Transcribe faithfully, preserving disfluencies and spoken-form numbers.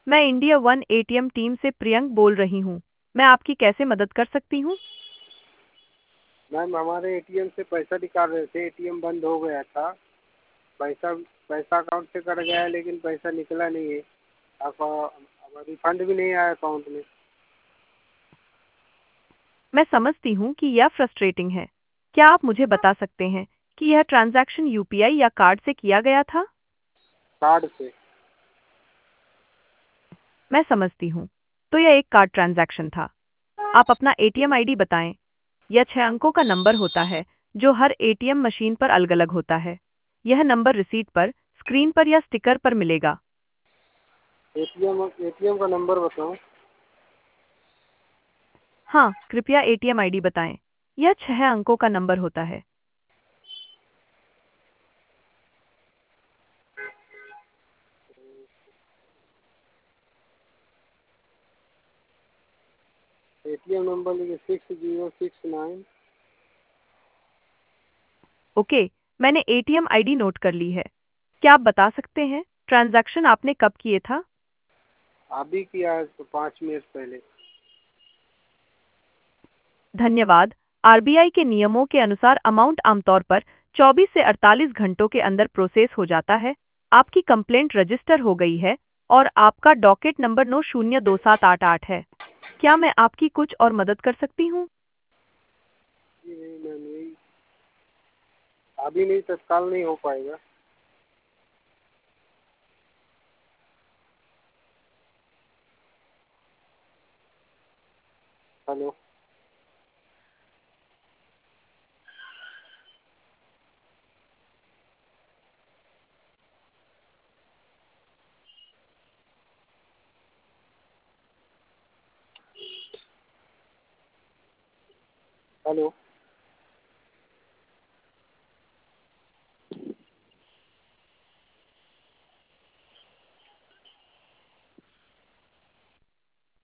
मैं India one ATM team से प्रियंक बोल रही हूँ। मैं आपकी कैसे मदद कर सकती हूँ? मैम हमारे एटीएम से पैसा निकाल रहे थे, एटीएम बंद हो गया था। पैसा पैसा अकाउंट से कट गया है लेकिन पैसा निकला नहीं है। अब अब रिफंड भी नहीं आया अकाउंट में। मैं समझती हूँ कि यह फ्रस्ट्रेटिंग है। क्या आप मुझे बता सकते हैं कि यह ट्रांजैक्शन यूपीआई या कार्ड से किया गया था? कार्ड से। मैं समझती हूँ। तो यह एक कार्ड ट्रांजैक्शन था। आप अपना एटीएम आईडी बताएं। यह छह अंकों का नंबर होता है जो हर एटीएम मशीन पर अलग-अलग होता है। यह नंबर रिसीट पर, स्क्रीन पर या स्टिकर पर मिलेगा। एटीएम एटीएम का नंबर बताओ। हाँ, कृपया एटीएम आईडी बताएं। यह छह अंकों का नंबर होता है। एटीएम नंबर लिखिए six zero six nine. Okay, मैंने एटीएम आईडी नोट कर ली है। क्या आप बता सकते हैं ट्रांजैक्शन आपने कब किए था? अभी किया है तो पाँच मिनट पहले। धन्यवाद। आरबीआई के नियमों के अनुसार अमाउंट आमतौर पर चौबीस से अड़तालीस घंटों के अंदर प्रोसेस हो जाता है। आपकी कंप्लेंट रजिस्टर हो गई है और आपका डॉकेट नंबर नौ शून्य दो सात आठ आठ है। क्या मैं आपकी कुछ और मदद कर सकती हूँ? जी नहीं मैम, यही अभी नहीं, तत्काल नहीं हो पाएगा। हेलो। हेलो।